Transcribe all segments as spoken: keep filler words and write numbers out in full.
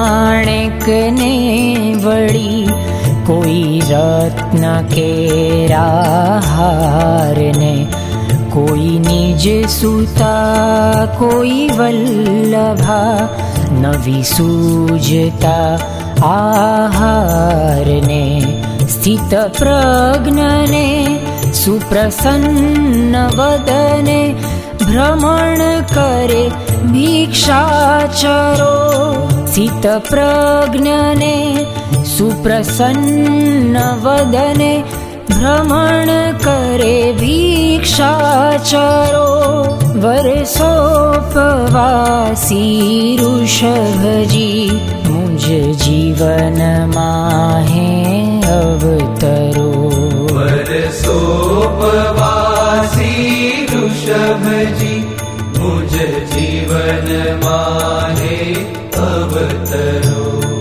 माणिक ने वड़ी कोई रत्न केरा हार ने कोई निज सुता कोई वल्लभा नवी सूजता आहार ने स्थित प्रज्ञ ने सुप्रसन्न वदने भ्रमण करे भिक्षाचरो स्थित प्रज्ञ ने सुप्रसन्न वदने भ्रमण करे भिक्षाचरो वर्षोपवासी ऋषभजी मुझ जीवन माहे अवतरो वर्षोपवासी ऋषभजी मुझ जीवन माहे अवतरो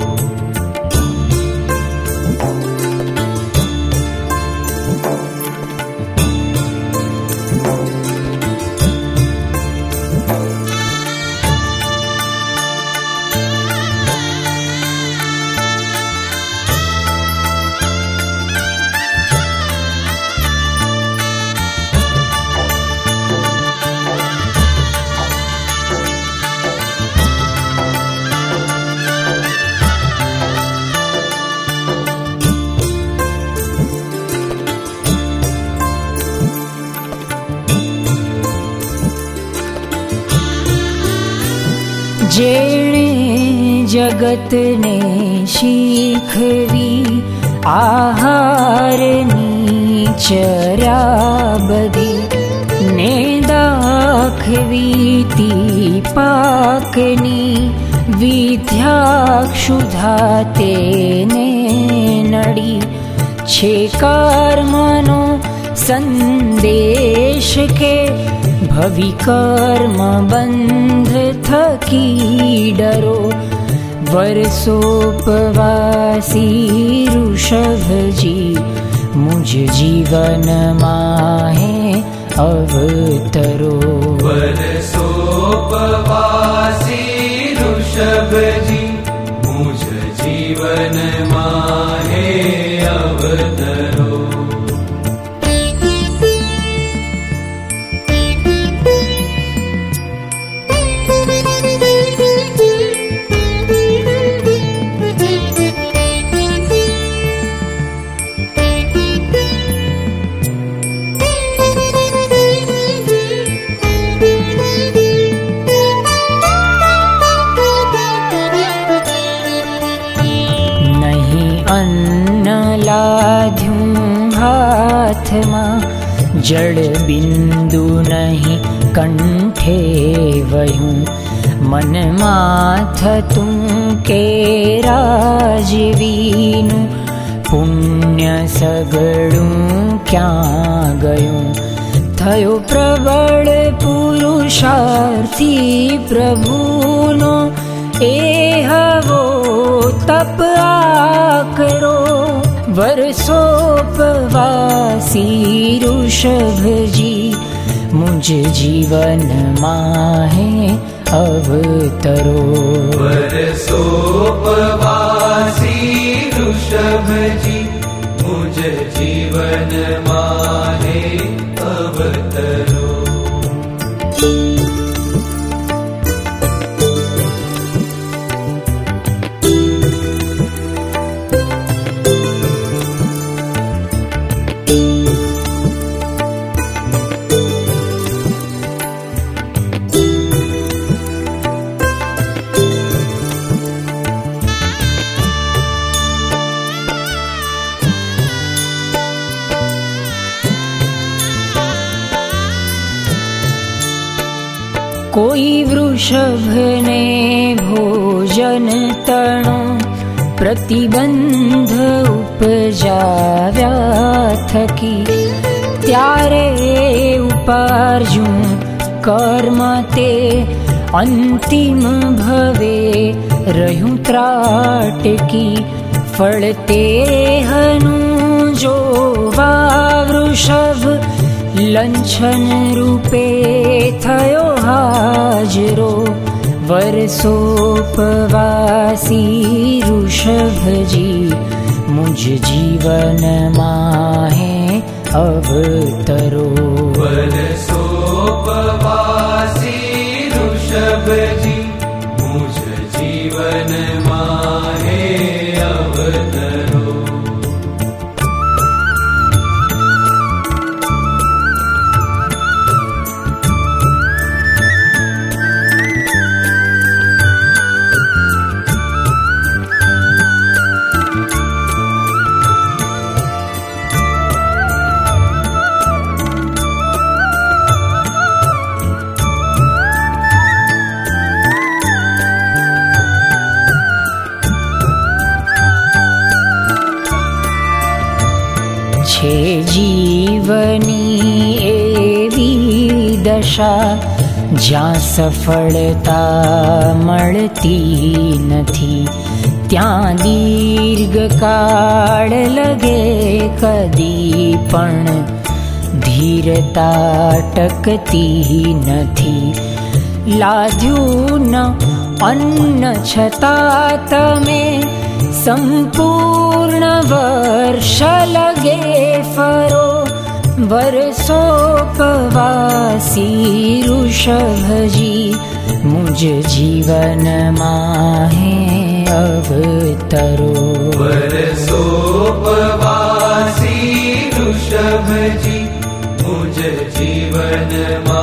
जेणे जगत ने शीखवी आहारनी चर्या बधी ने दाखवी ती पाकनी विद्या क्षुधा तेने नडी छे कर्मनो संदेश के भवि कर्म बंध थकी डरो वर्षोपवासी ऋषभजी मुझ जीवन माहे अवतरो वर्षोपवासी ऋषभजी मुझ जीवन माहे अवतरो जड़ बिंदु नहीं कंठे वयूं मन माथ तू के राजवीनु पुण्य सगड़ू क्या गयूं थयो प्रबल पुरुषार्थी प्रभुनो एहवो तप आकरो वर्षोपवासी ऋषभजी मुझ जीवन माहे अवतरो वर्षोपवासी ऋषभजी मुझ जीवन माहे अवतरो कोई वृषभ ने भोजन तणो प्रतिबंध उपजाव्या थकी त्यारे उपार्जू कर्म ते अंतिम भवे रहूं त्राटकी फलते हनु जो वा वृषभ लंछन रूपे थयो हाजरो वर्षोपवासी ऋषभ जी मुझ जीवन माहे अवतरो। वर्षोपवासी ऋषभ जी मुझ जीवन माहे अवतरो। छे जीवनी एवी दशा ज्यां सफलता मळती नथी, त्यां दीर्घकाळ लगे कदी पण धीरता टकती नथी। लाद्યું न अन्न छतां तमे संपूर्ण वर्ष लगे फरो। वर्षोपवासी ऋषभ जी मुझ जीवन माहे अवतरो। वर्षोपवासी ऋषभ जी मुझ जीवन मा